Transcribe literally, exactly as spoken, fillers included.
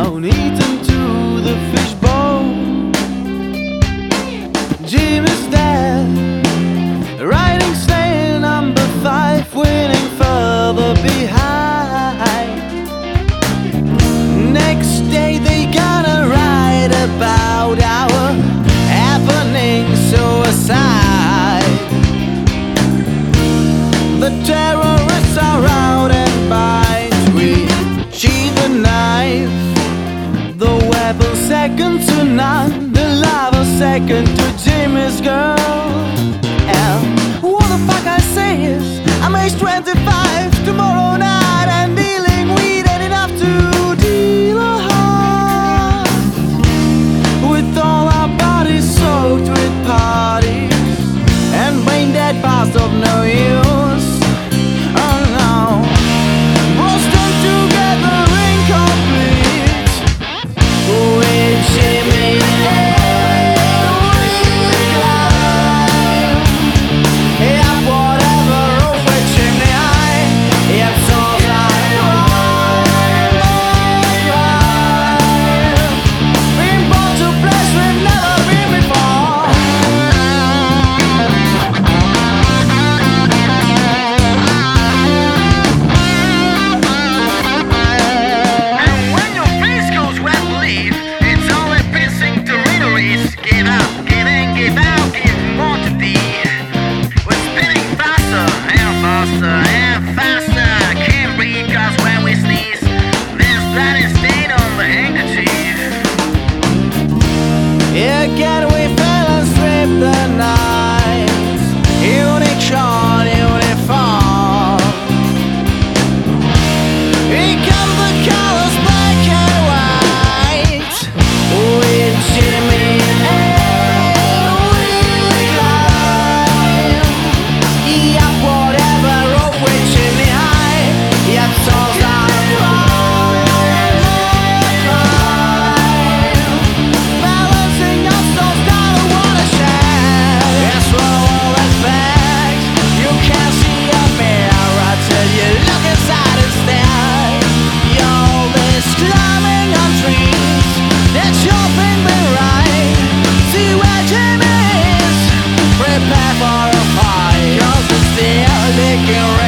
bone eaten to the fishbowl. Jim is dead, riding sleigh number five, winning further behind. Next day they gonna write about our happening suicide. The terrorists are out and bind. We sheathe the knife, the weapon second to none, the lover second to Jimmy's girl. And what the fuck I say is, I'm age twenty-five tomorrow night, and dealing weed ain't enough to deal a heart. With all our bodies soaked with parties and brain dead past of no use. Oh no, Boston together incomplete. With Jimmy and we climb. Yeah, whatever rope with chimney high. Yeah, so been born to place we've never been before. And when your face goes wet, leave. It's only piercing territories. Give up, give in, give out, give more to thee. We're spinning faster and faster and faster. Can't breathe 'cause when we sneeze, there's bloody stain on the handkerchief. Yeah, again we fell and stripped the night. Unique shot, uniform. Here come the colors black and white. With Jimmy and we climb. Yep, whatever rope with chimney high. Yep, souls are balancing us souls down the watershed. Yes, roll all that facts. You can't see a mirror till you look inside instead. You're this climbing on trees. That's your thing been right. See where Jim is. Prepare for a fight. 'Cause it's still licking